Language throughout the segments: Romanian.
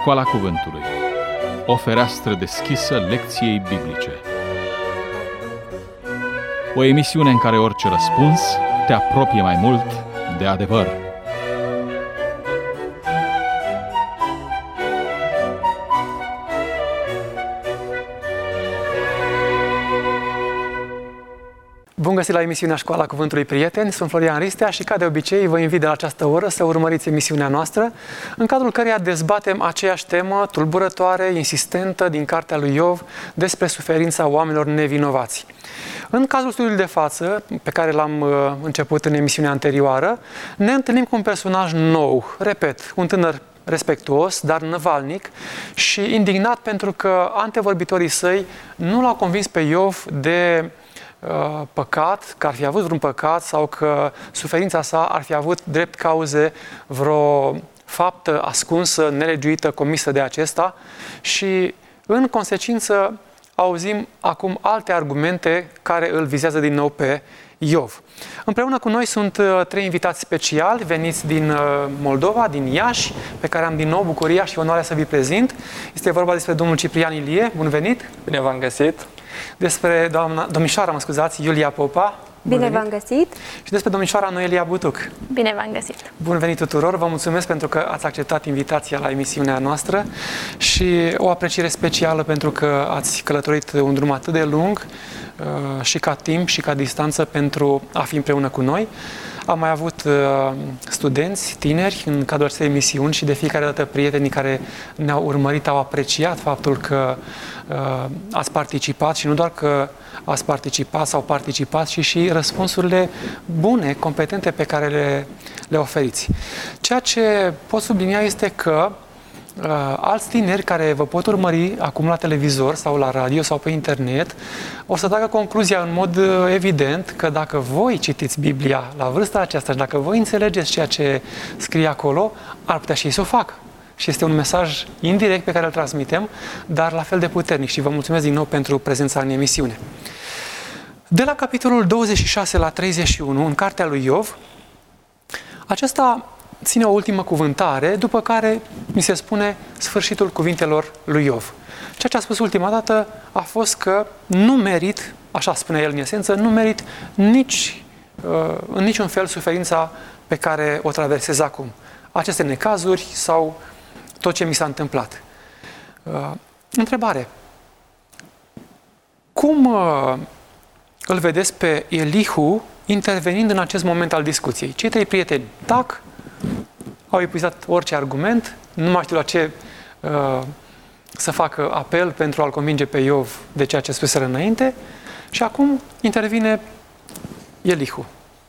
Școala Cuvântului. O fereastră deschisă lecției biblice. O emisiune în care orice răspuns te apropie mai mult de adevăr. Bun găsit la emisiunea Școala Cuvântului, prieteni! Sunt Florian Ristea și, ca de obicei, vă invit de la această oră să urmăriți emisiunea noastră, în cadrul căreia dezbatem aceeași temă tulburătoare, insistentă, din cartea lui Iov, despre suferința oamenilor nevinovați. În cazul studiului de față, pe care l-am început în emisiunea anterioară, ne întâlnim cu un personaj nou, repet, un tânăr respectuos, dar năvalnic și indignat pentru că antevorbitorii săi nu l-au convins pe Iov de păcat, că ar fi avut vreun păcat sau că suferința sa ar fi avut drept cauze vreo faptă ascunsă, nelegiuită, comisă de acesta și, în consecință, auzim acum alte argumente care îl vizează din nou pe Iov. Împreună cu noi sunt trei invitați speciali veniți din Moldova, din Iași, pe care am din nou bucuria și onoarea să vi prezint. Este vorba despre domnul Ciprian Ilie. Bun venit! Bine v-am găsit! Despre domnișoara, Iulia Popa. Bine v-am găsit! Și despre domnișoara Noelia Butuc. Bine v-am găsit! Bun venit tuturor! Vă mulțumesc pentru că ați acceptat invitația la emisiunea noastră și o apreciere specială pentru că ați călătorit un drum atât de lung și ca timp și ca distanță pentru a fi împreună cu noi. Am mai avut studenți, tineri, în cadrul acestei emisiuni și de fiecare dată prietenii care ne-au urmărit au apreciat faptul că ați participat și nu doar că ați participat sau participați, ci și răspunsurile bune, competente pe care le oferiți. Ceea ce pot sublinia este că alți tineri care vă pot urmări acum la televizor sau la radio sau pe internet o să tragă concluzia în mod evident că dacă voi citiți Biblia la vârsta aceasta și dacă voi înțelegeți ceea ce scrie acolo, ar putea și ei să o facă. Și este un mesaj indirect pe care îl transmitem, dar la fel de puternic și vă mulțumesc din nou pentru prezența în emisiune. De la capitolul 26 la 31 în cartea lui Iov, acesta ține o ultimă cuvântare, după care mi se spune sfârșitul cuvintelor lui Iov. Ceea ce a spus ultima dată a fost că nu merit, așa spune el în esență, nu merit în niciun fel suferința pe care o traversez acum. Aceste necazuri sau tot ce mi s-a întâmplat. Întrebare. Cum îl vedeți pe Elihu intervenind în acest moment al discuției? Cei trei prieteni tac, au epuizat orice argument, nu mai știu la ce să facă apel pentru a-l convinge pe Iov de ceea ce spuseră înainte și acum intervine Elihu.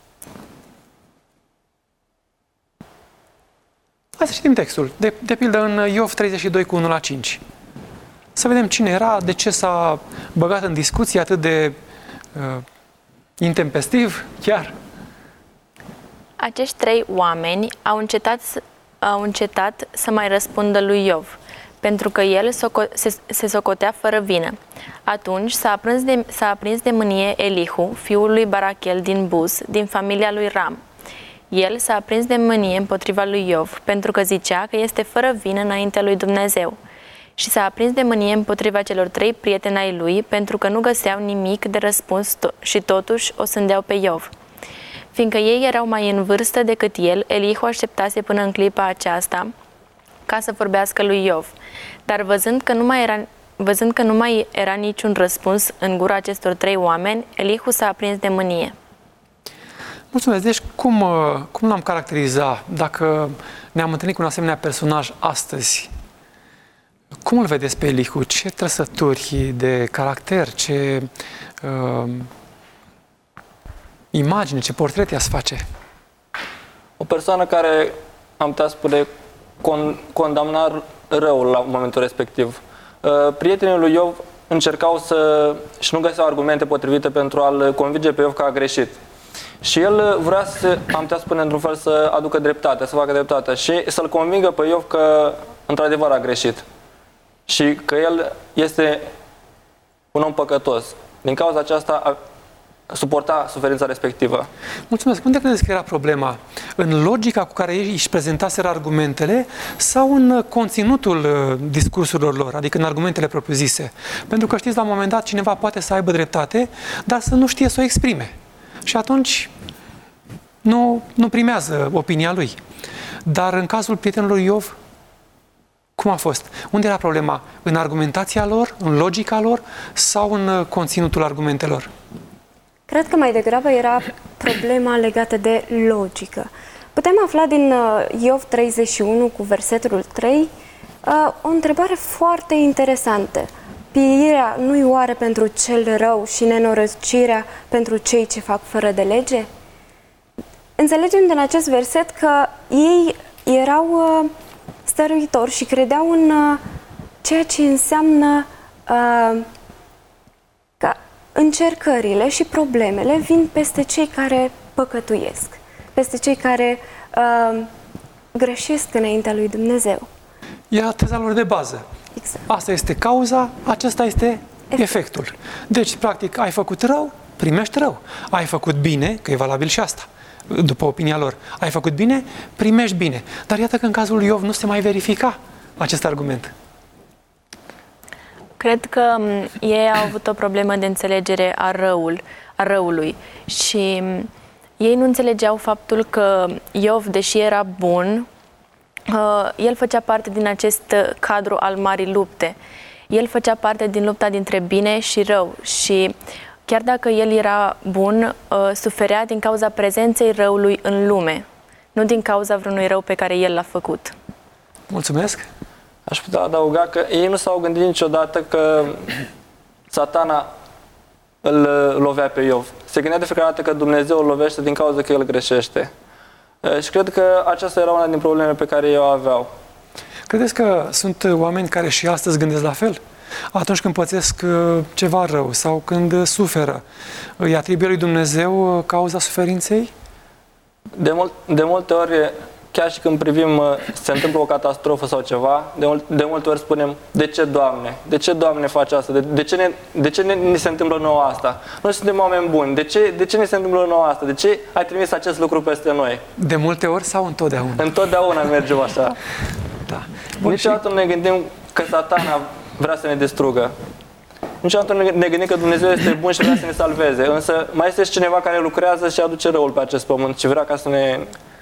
Hai să citim textul, de pildă în Iov 32 cu 1 la 5. Să vedem cine era, de ce s-a băgat în discuție atât de intempestiv, chiar. Acești trei oameni au încetat să mai răspundă lui Iov, pentru că el se socotea fără vină. Atunci s-a aprins de mânie Elihu, fiul lui Barachel din Buz, din familia lui Ram. El s-a aprins de mânie împotriva lui Iov, pentru că zicea că este fără vină înaintea lui Dumnezeu. Și s-a aprins de mânie împotriva celor trei prieteni ai lui, pentru că nu găseau nimic de răspuns și totuși o sândeau pe Iov. Fiindcă ei erau mai în vârstă decât el, Elihu așteptase până în clipa aceasta ca să vorbească lui Iov. Dar văzând că nu mai era niciun răspuns în gura acestor trei oameni, Elihu s-a aprins de mânie. Mulțumesc. Deci cum l-am caracterizat dacă ne-am întâlnit cu un asemenea personaj astăzi? Cum îl vedeți pe Elihu? Ce trăsături de caracter, ce imagine, ce portret i-ați face? O persoană care, am putea spune, condamna răul la momentul respectiv. Prietenii lui Iov încercau și nu găseau argumente potrivite pentru a-l convinge pe Iov că a greșit. Și el vrea am putea spune, într-un fel, să aducă dreptate, să facă dreptate și să-l convingă pe Iov că, într-adevăr, a greșit. Și că el este un om păcătos. Din cauza aceasta suporta suferința respectivă. Mulțumesc. Unde credeți că era problema? În logica cu care ei își prezentaseră argumentele sau în conținutul discursurilor lor, adică în argumentele propriu-zise? Pentru că știți, la un moment dat cineva poate să aibă dreptate, dar să nu știe să o exprime. Și atunci nu primează opinia lui. Dar în cazul prietenului Iov, cum a fost? Unde era problema? În argumentația lor, în logica lor sau în conținutul argumentelor? Cred că mai degrabă era problema legată de logică. Putem afla din Iov 31 cu versetul 3 o întrebare foarte interesantă. Pieirea nu-i oare pentru cel rău și nenorocirea pentru cei ce fac fără de lege? Înțelegem din acest verset că ei erau stăruitori și credeau în ceea ce înseamnă că încercările și problemele vin peste cei care păcătuiesc, peste cei care greșesc înaintea lui Dumnezeu. Era teza lor de bază. Exact. Asta este cauza, acesta este efectul. Deci, practic, ai făcut rău, primești rău. Ai făcut bine, că e valabil și asta, după opinia lor. Ai făcut bine, primești bine. Dar iată că în cazul lui Iov nu se mai verifica acest argument. Cred că ei au avut o problemă de înțelegere a răului și ei nu înțelegeau faptul că Iov, deși era bun, el făcea parte din acest cadru al marii lupte. El făcea parte din lupta dintre bine și rău și chiar dacă el era bun, suferea din cauza prezenței răului în lume, nu din cauza vreunui rău pe care el l-a făcut. Mulțumesc! Aș putea adăuga că ei nu s-au gândit niciodată că Satana îl lovea pe Iov. Se gândea de fiecare dată că Dumnezeu îl lovește din cauza că el greșește. Și cred că aceasta era una din problemele pe care ei o aveau. Credeți că sunt oameni care și astăzi gândesc la fel? Atunci când pățesc ceva rău sau când suferă, îi atribuie lui Dumnezeu cauza suferinței? De multe ori, chiar și când privim, se întâmplă o catastrofă sau ceva, de multe ori spunem, de ce, Doamne? De ce, Doamne, faci asta? De ce ne se întâmplă nouă asta? Noi suntem oameni buni. De ce ne se întâmplă nouă asta? De ce ai trimis acest lucru peste noi? De multe ori sau întotdeauna? Întotdeauna mergem așa. Da. Niciodată nu ne gândim că Satana vrea să ne distrugă. Niciodată nu ne gândim că Dumnezeu este bun și vrea să ne salveze. Însă mai este și cineva care lucrează și aduce răul pe acest pământ și vrea ca să ne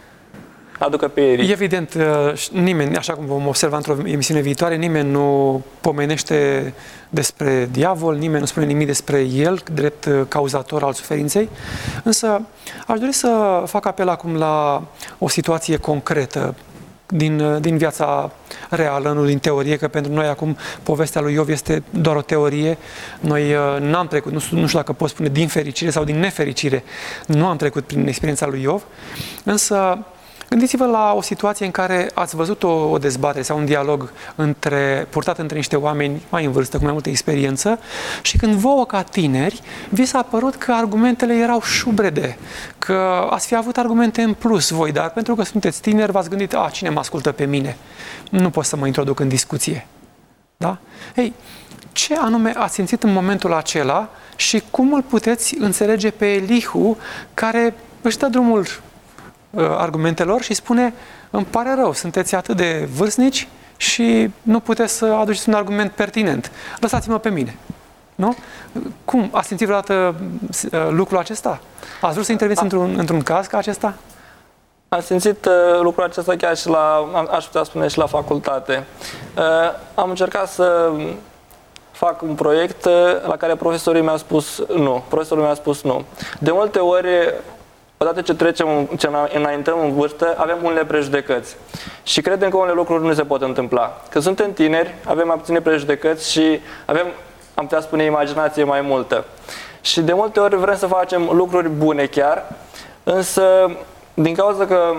aducă pe ei. Evident, nimeni, așa cum vom observa într-o emisiune viitoare, nimeni nu pomenește despre diavol, nimeni nu spune nimic despre el, drept cauzator al suferinței. Însă aș dori să fac apel acum la o situație concretă din viața reală, nu din teorie, că pentru noi acum povestea lui Iov este doar o teorie. Noi n-am trecut, nu știu dacă pot spune din fericire sau din nefericire, nu am trecut prin experiența lui Iov, însă gândiți-vă la o situație în care ați văzut o dezbatere sau un dialog purtat între niște oameni mai în vârstă, cu mai multă experiență, și când vouă ca tineri, vi s-a părut că argumentele erau șubrede, că ați fi avut argumente în plus voi, dar pentru că sunteți tineri, v-ați gândit, cine mă ascultă pe mine? Nu pot să mă introduc în discuție. Da? Ei, ce anume ați simțit în momentul acela și cum îl puteți înțelege pe Elihu, care își dă drumul argumentelor și spune, îmi pare rău, sunteți atât de vârstnici și nu puteți să aduceți un argument pertinent. Lăsați-mă pe mine. Nu? Cum? Ați simțit vreodată lucrul acesta? Ați vrut să interveniți într-un caz ca acesta? Am simțit lucrul acesta chiar și aș putea spune și la facultate. Am încercat să fac un proiect la care profesorul mi-a spus nu. De multe ori, odată ce înaintăm în vârstă, avem unele prejudecăți. Și credem că unele lucruri nu se pot întâmpla. Când suntem tineri, avem mai puține prejudecăți și avem, am putea spune, imaginație mai multă. Și de multe ori vrem să facem lucruri bune chiar, însă din cauza că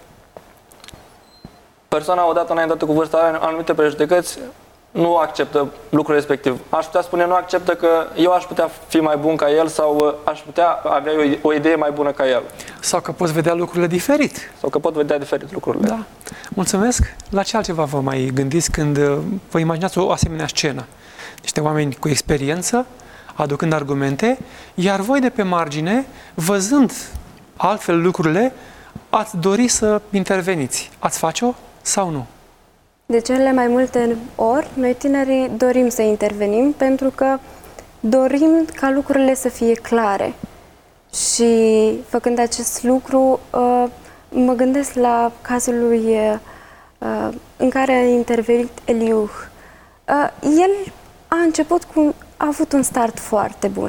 persoana odată înaintată cu vârsta are anumite prejudecăți, nu acceptă lucrul respectiv. Aș putea spune, nu acceptă că eu aș putea fi mai bun ca el sau aș putea avea o idee mai bună ca el. Sau că poți vedea lucrurile diferit. Sau că pot vedea diferit lucrurile. Da. Mulțumesc. La ce altceva vă mai gândiți când vă imaginați o asemenea scenă? Niște oameni cu experiență aducând argumente, iar voi de pe margine, văzând altfel lucrurile, ați dori să interveniți. Ați face-o sau nu? De cele mai multe ori, noi tinerii dorim să intervenim pentru că dorim ca lucrurile să fie clare. Și făcând acest lucru, mă gândesc la cazul lui în care a intervenit Eliu. El a avut un start foarte bun.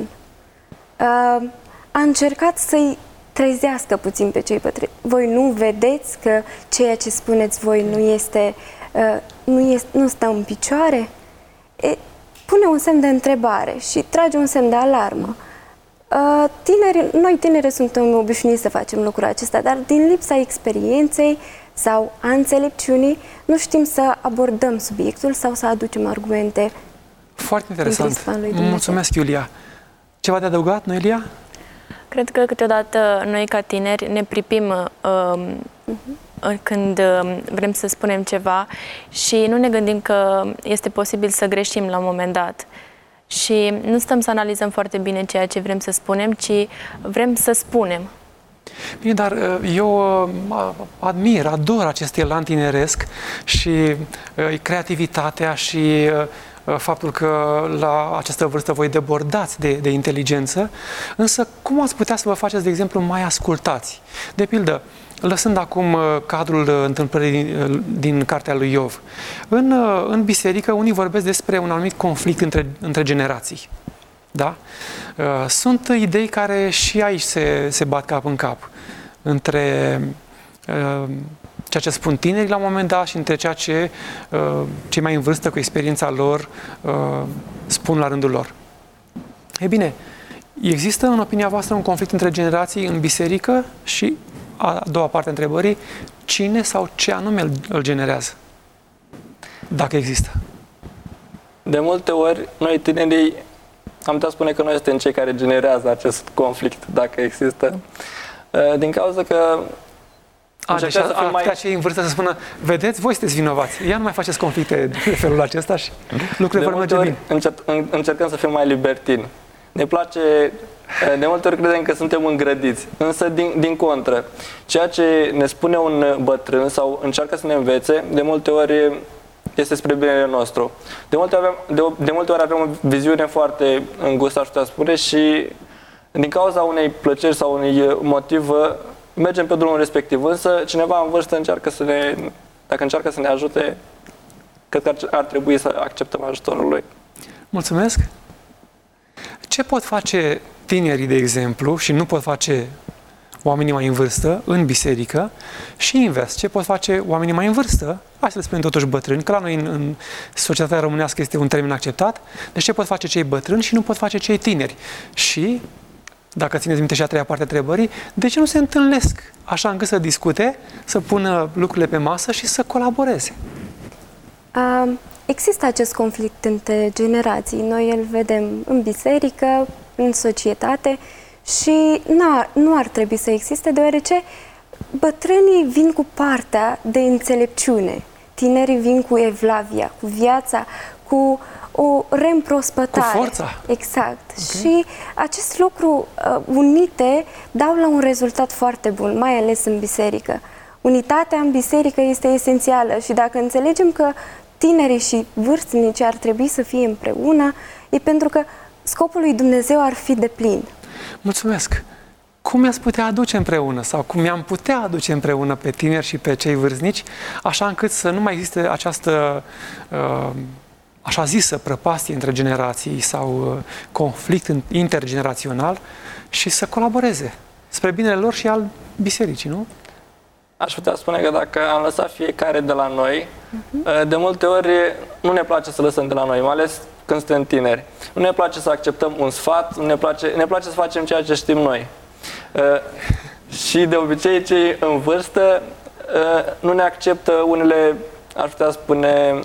A încercat să-i trezească puțin pe cei bătrâni. Voi nu vedeți că ceea ce spuneți voi nu stă în picioare? Pune un semn de întrebare și trage un semn de alarmă. Noi tineri suntem obișnuiți să facem lucrul acesta, dar din lipsa experienței sau a înțelepciunii nu știm să abordăm subiectul sau să aducem argumente. Foarte interesant. Mulțumesc, Iulia. Ceva de adăugat, Noelia? Cred că câteodată noi ca tineri ne pripim când vrem să spunem ceva și nu ne gândim că este posibil să greșim la un moment dat. Și nu stăm să analizăm foarte bine ceea ce vrem să spunem, ci vrem să spunem. Bine, dar eu ador acest elan tineresc și creativitatea și faptul că la această vârstă voi debordați de inteligență, însă cum ați putea să vă faceți, de exemplu, mai ascultați? De pildă, lăsând acum cadrul întâmplării din cartea lui Iov, în biserică unii vorbesc despre un anumit conflict între generații. Da? Sunt idei care și aici se bat cap în cap între ceea ce spun tinerii la un moment dat și între ceea ce cei mai în vârstă cu experiența lor spun la rândul lor. Ei bine, există în opinia voastră un conflict între generații în biserică și a doua parte a întrebării, cine sau ce anume îl generează? Dacă există. De multe ori, noi tinerii am putea spune că noi suntem cei care generează acest conflict, dacă există. Din cauza că deci ar putea cei în vârstă să spună, vedeți, voi sunteți vinovați. Ia nu mai faceți conflicte de felul acesta și lucrurile vor merge bine. Încercăm să fim mai libertini. Ne place, de multe ori credem că suntem îngrădiți, însă din contră, ceea ce ne spune un bătrân sau încearcă să ne învețe, de multe ori este spre binele nostru. De multe ori avem o viziune foarte îngustă, aș putea spune, și din cauza unei plăceri sau unui motiv mergem pe drumul respectiv. Însă cineva în vârstă dacă încearcă să ne ajute, cred că ar trebui să acceptăm ajutorul lui. Mulțumesc! Ce pot face tinerii, de exemplu, și nu pot face oamenii mai în vârstă în biserică și invers? Ce pot face oamenii mai în vârstă? Hai să le spunem totuși bătrâni, că la noi în societatea românească este un termen acceptat. Deci ce pot face cei bătrâni și nu pot face cei tineri? Și, dacă țineți minte și a treia parte a întrebării, de ce nu se întâlnesc așa încât să discute, să pună lucrurile pe masă și să colaboreze? Există acest conflict între generații. Noi îl vedem în biserică, în societate și nu ar trebui să existe, deoarece bătrânii vin cu partea de înțelepciune, tinerii vin cu evlavia, cu viața, cu o reîmprospătare. Cu forța. Exact. Okay. Și acest lucru unite dau la un rezultat foarte bun, mai ales în biserică. Unitatea în biserică este esențială și dacă înțelegem că tinerii și vârstnici ar trebui să fie împreună, e pentru că scopul lui Dumnezeu ar fi deplin. Mulțumesc! Cum i-ați putea aduce împreună sau cum i-am putea aduce împreună pe tineri și pe cei vârstnici, așa încât să nu mai existe această așa zisă prăpastie între generații sau conflict intergenerațional și să colaboreze spre binele lor și al bisericii, nu? Aș putea spune că dacă am lăsat fiecare de la noi, de multe ori nu ne place să lăsăm de la noi, mai ales când suntem tineri. Nu ne place să acceptăm un sfat, ne place să facem ceea ce știm noi. Și de obicei cei în vârstă nu ne acceptă unele, aș putea spune,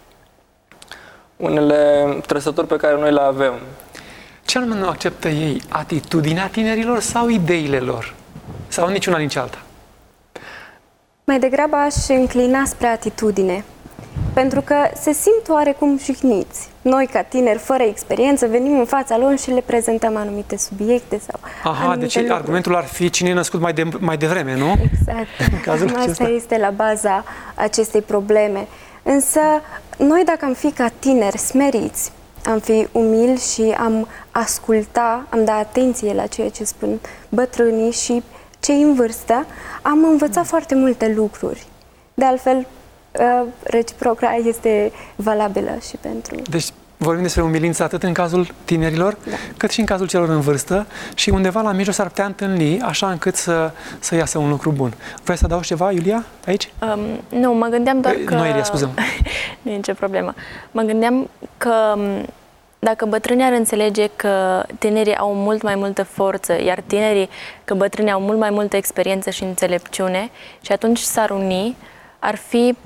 unele trăsături pe care noi le avem. Ce anume nu acceptă ei? Atitudinea tinerilor sau ideile lor? Sau niciuna din cealaltă? Mai degrabă aș înclina spre atitudine. pentru că se simt oarecum jigniți. Noi, ca tineri, fără experiență, venim în fața lor și le prezentăm anumite subiecte sau anumite deci lucruri. argumentul ar fi cine e născut mai devreme, nu? Exact. În cazul Asta acesta. este la baza acestei probleme. Însă, noi dacă am fi ca tineri smeriți, am fi umili și am asculta, am da atenție la ceea ce spun bătrânii și cei în vârstă, am învățat foarte multe lucruri. De altfel, reciproca este valabilă și pentru... Deci vorbim despre umilință atât în cazul tinerilor, cât și în cazul celor în vârstă și undeva la mijloc s-ar putea întâlni așa încât să iasă un lucru bun. Vrei să adaugi ceva, Iulia, aici? Nu, mă gândeam doar că... Nu, Iulia, scuză. Nu e nicio problemă. Mă gândeam că dacă bătrânii ar înțelege că tinerii au mult mai multă forță, iar tinerii că bătrânii au mult mai multă experiență și înțelepciune și atunci s-ar uni, ar fi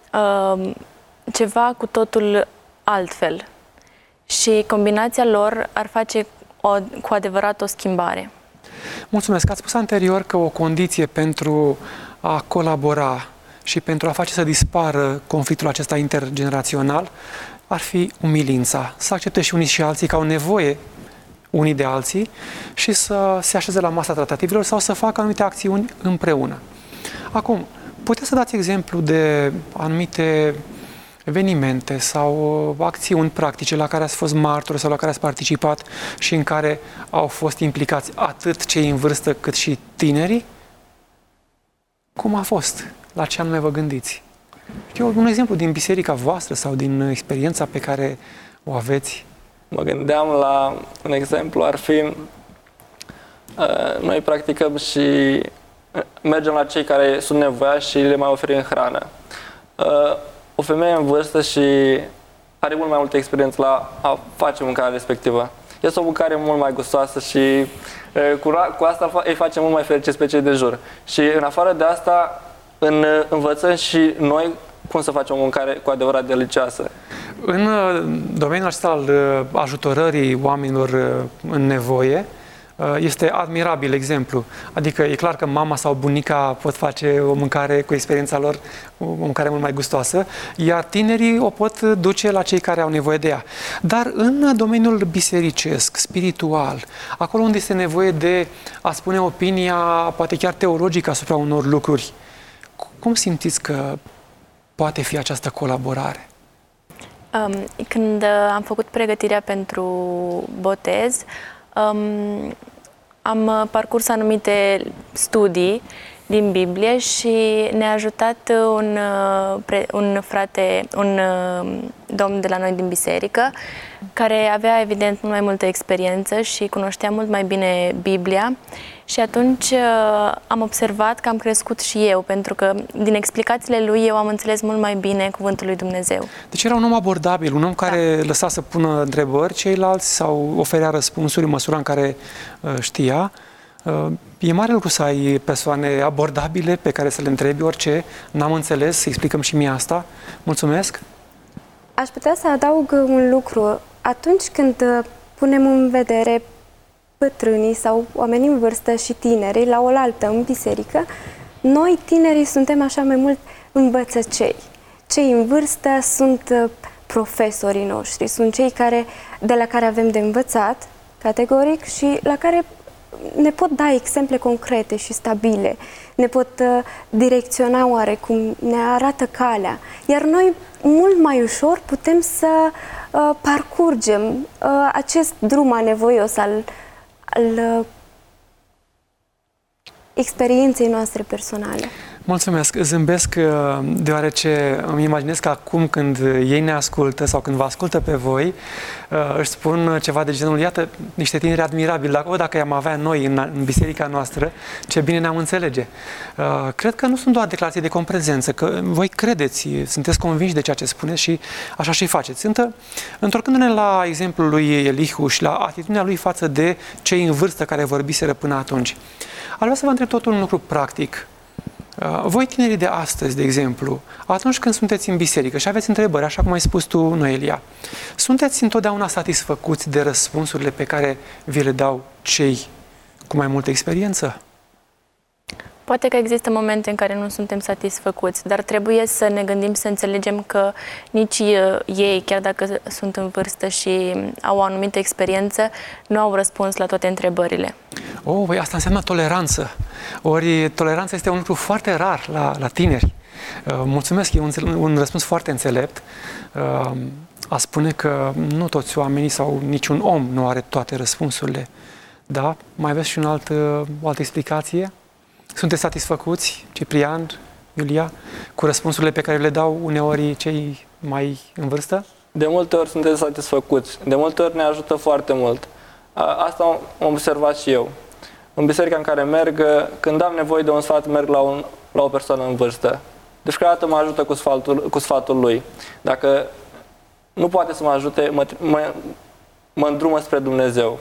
ceva cu totul altfel. Și combinația lor ar face cu adevărat o schimbare. Mulțumesc. Ați spus anterior că o condiție pentru a colabora și pentru a face să dispară conflictul acesta intergenerațional ar fi umilința. Să accepte și unii și alții că au nevoie unii de alții și să se așeze la masa tratativelor sau să facă anumite acțiuni împreună. Acum, puteți să dați exemplu de anumite evenimente sau acțiuni practice la care ați fost martori sau la care ați participat și în care au fost implicați atât cei în vârstă cât și tinerii? Cum a fost? La ce anume vă gândiți? Un exemplu din biserica voastră sau din experiența pe care o aveți? Mă gândeam la un exemplu, ar fi noi practicăm și mergem la cei care sunt nevoiași și le mai oferim hrană. O femeie în vârstă și are mult mai multă experiență la a face mâncarea respectivă. Este o mâncare mult mai gustoasă și cu asta îi face mult mai fericiți pe cei de jur. Și în afară de asta învățăm și noi cum să facem o mâncare cu adevărat delicioasă. În domeniul acesta al ajutorării oamenilor în nevoie, este admirabil exemplu. Adică e clar că mama sau bunica pot face o mâncare cu experiența lor, o mâncare mult mai gustoasă, iar tinerii o pot duce la cei care au nevoie de ea. Dar în domeniul bisericesc, spiritual, acolo unde este nevoie de a spune opinia, poate chiar teologică asupra unor lucruri, cum simțiți că poate fi această colaborare? Când am făcut pregătirea pentru botez, am parcurs anumite studii din Biblie și ne-a ajutat un frate, un domn de la noi din biserică, care avea evident mult mai multă experiență și cunoștea mult mai bine Biblia. Și atunci am observat că am crescut și eu, pentru că din explicațiile lui eu am înțeles mult mai bine cuvântul lui Dumnezeu. Deci era un om abordabil, un om care lăsa să pună întrebări ceilalți sau oferea răspunsuri în măsura în care știa. E mare lucru să ai persoane abordabile pe care să le întrebi orice. N-am înțeles, să explicăm și mie asta. Mulțumesc! Aș putea să adaug un lucru. Atunci când punem în vedere bătrânii sau oamenii în vârstă și tinerii la oaltă în biserică, noi tinerii suntem așa mai mult învățăcei. Cei în vârstă sunt profesorii noștri, sunt cei de la care avem de învățat, categoric, și la care ne pot da exemple concrete și stabile, ne pot direcționa oarecum, ne arată calea. Iar noi mult mai ușor putem să parcurgem acest drum anevoios al experienței noastre personale. Mulțumesc! Zâmbesc deoarece îmi imaginez că acum când ei ne ascultă sau când vă ascultă pe voi, își spun ceva de genul: iată, niște tineri admirabili, dacă i-am avea noi în biserica noastră, ce bine ne-am înțelege. Cred că nu sunt doar declarații de comprezență, că voi credeți, sunteți convinși de ceea ce spuneți și așa și faceți. Întorcându-ne la exemplul lui Elihu și la atitudinea lui față de cei în vârstă care vorbiseră până atunci, aș vrea să vă întreb totul un lucru practic. Voi, tinerii de astăzi, de exemplu, atunci când sunteți în biserică și aveți întrebări, așa cum ai spus tu, Noelia, sunteți întotdeauna satisfăcuți de răspunsurile pe care vi le dau cei cu mai multă experiență? Poate că există momente în care nu suntem satisfăcuți, dar trebuie să ne gândim, să înțelegem că nici ei, chiar dacă sunt în vârstă și au o anumită experiență, nu au răspuns la toate întrebările. Păi asta înseamnă toleranță. Ori toleranța este un lucru foarte rar la tineri. Mulțumesc, e un răspuns foarte înțelept. A spune că nu toți oamenii sau niciun om nu are toate răspunsurile. Da? Mai aveți și o altă explicație? Sunteți satisfăcuți, Ciprian, Iulia, cu răspunsurile pe care le dau uneori cei mai în vârstă? De multe ori suntem satisfăcuți. De multe ori ne ajută foarte mult. Asta am observat și eu. În biserica în care merg, când am nevoie de un sfat, merg la o persoană în vârstă. De fiecare dată mă ajută cu sfatul lui. Dacă nu poate să mă ajute, mă îndrumă spre Dumnezeu.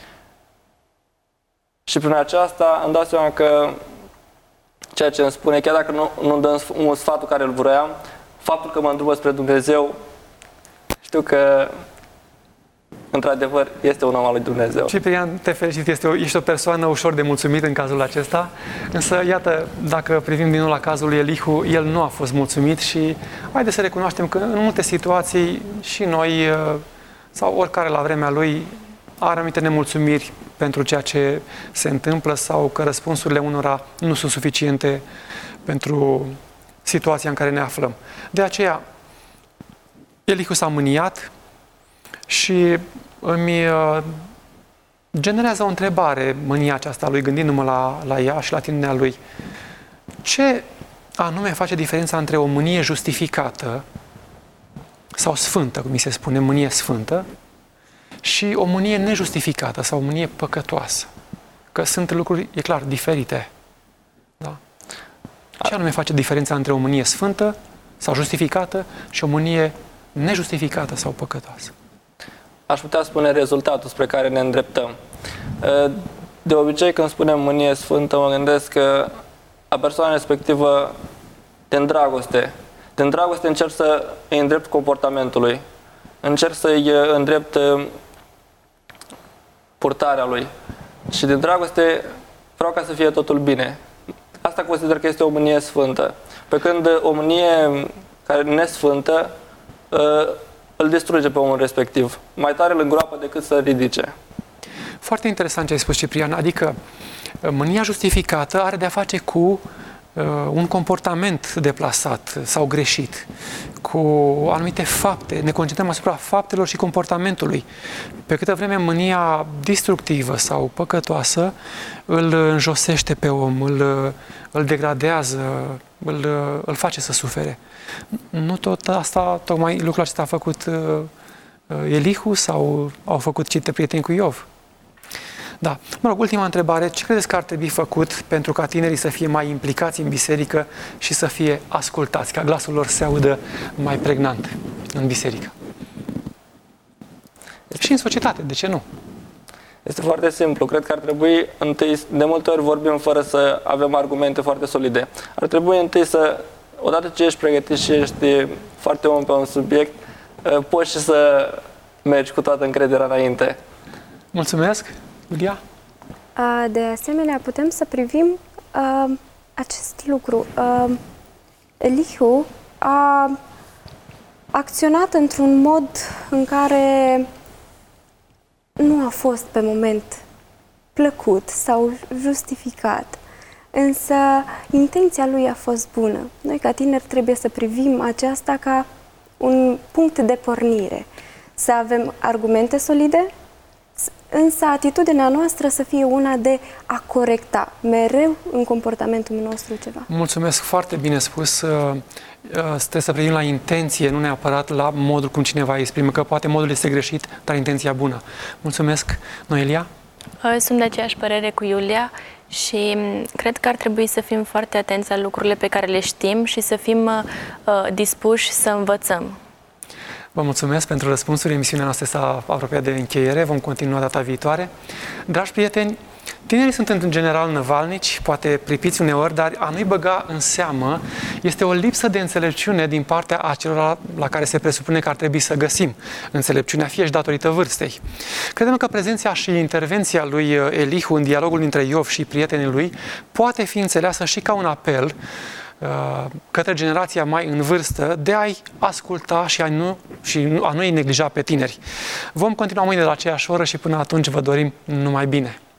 Și prin aceasta îmi dau seama că ceea ce îmi spune, chiar dacă nu dăm un sfatul care îl vroiam, faptul că mă îndrumă spre Dumnezeu, știu că într-adevăr este un om al lui Dumnezeu. Ciprian, te felicit, ești o persoană ușor de mulțumit în cazul acesta, însă iată, dacă privim din nou la cazul lui Elihu, el nu a fost mulțumit și haideți să recunoaștem că în multe situații și noi, sau oricare la vremea lui, are anumite nemulțumiri pentru ceea ce se întâmplă sau că răspunsurile unora nu sunt suficiente pentru situația în care ne aflăm. De aceea, Elihu s-a mâniat și îmi generează o întrebare, mânia aceasta lui, gândindu-mă la ea și la atitudinea lui. Ce anume face diferența între o mânie justificată sau sfântă, cum mi se spune, mânie sfântă, și o mânie nejustificată sau o mânie păcătoasă? Că sunt lucruri, e clar, diferite. Da? Ce anume face diferența între o mânie sfântă sau justificată și o mânie nejustificată sau păcătoasă? Aș putea spune rezultatul spre care ne îndreptăm. De obicei, când spunem mânie sfântă, mă gândesc că a persoana respectivă, din dragoste încerc să îi îndrept comportamentului, încerc să-i îndrept purtarea lui și din dragoste vreau ca să fie totul bine. Asta consider că este o mânie sfântă. Pe când o mânie care nu e sfântă îl distruge pe omul respectiv. Mai tare îl îngroapă decât să ridice. Foarte interesant ce ai spus, Ciprian. Adică mânia justificată are de-a face cu un comportament deplasat sau greșit, cu anumite fapte. Ne concentrăm asupra faptelor și comportamentului. Pe câtă vreme mânia destructivă sau păcătoasă îl înjosește pe om, îl degradează, îl face să sufere. Nu tot asta, tocmai lucrul acesta a făcut Elihu sau au făcut cei prieteni cu Iov? Da. Mă rog, ultima întrebare. Ce credeți că ar trebui făcut pentru ca tinerii să fie mai implicați în biserică și să fie ascultați, ca glasul lor se audă mai pregnant în biserică? Și în societate, de ce nu? Este foarte simplu. Cred că ar trebui întâi, de multe ori vorbim fără să avem argumente foarte solide. Ar trebui întâi să, odată ce ești pregătit și ești foarte om pe un subiect, poți și să mergi cu toată încrederea înainte. Mulțumesc! Iulia? De asemenea, putem să privim acest lucru. Elihu a acționat într-un mod în care nu a fost pe moment plăcut sau justificat, însă intenția lui a fost bună. Noi, ca tineri, trebuie să privim aceasta ca un punct de pornire, să avem argumente solide, însă atitudinea noastră să fie una de a corecta mereu în comportamentul nostru ceva. Mulțumesc, foarte bine spus. Trebuie să privim la intenție, nu neapărat la modul cum cineva exprimă, că poate modul este greșit, dar intenția bună. Mulțumesc. Noelia? Sunt de aceeași părere cu Iulia și cred că ar trebui să fim foarte atenți la lucrurile pe care le știm și să fim dispuși să învățăm. Vă mulțumesc pentru răspunsuri. Emisiunea noastră s-a apropiat de încheiere. Vom continua data viitoare. Dragi prieteni, Tinerii sunt în general năvalnici, poate pripiți uneori, dar a nu-i băga în seamă este o lipsă de înțelepciune din partea acelora la care se presupune că ar trebui să găsim înțelepciunea, fie și datorită vârstei. Credem că prezența și intervenția lui Elihu în dialogul dintre Iov și prietenii lui poate fi înțeleasă și ca un apel către generația mai în vârstă de a-i asculta și a nu-i neglija pe tineri. Vom continua mâine la aceeași oră și până atunci vă dorim numai bine.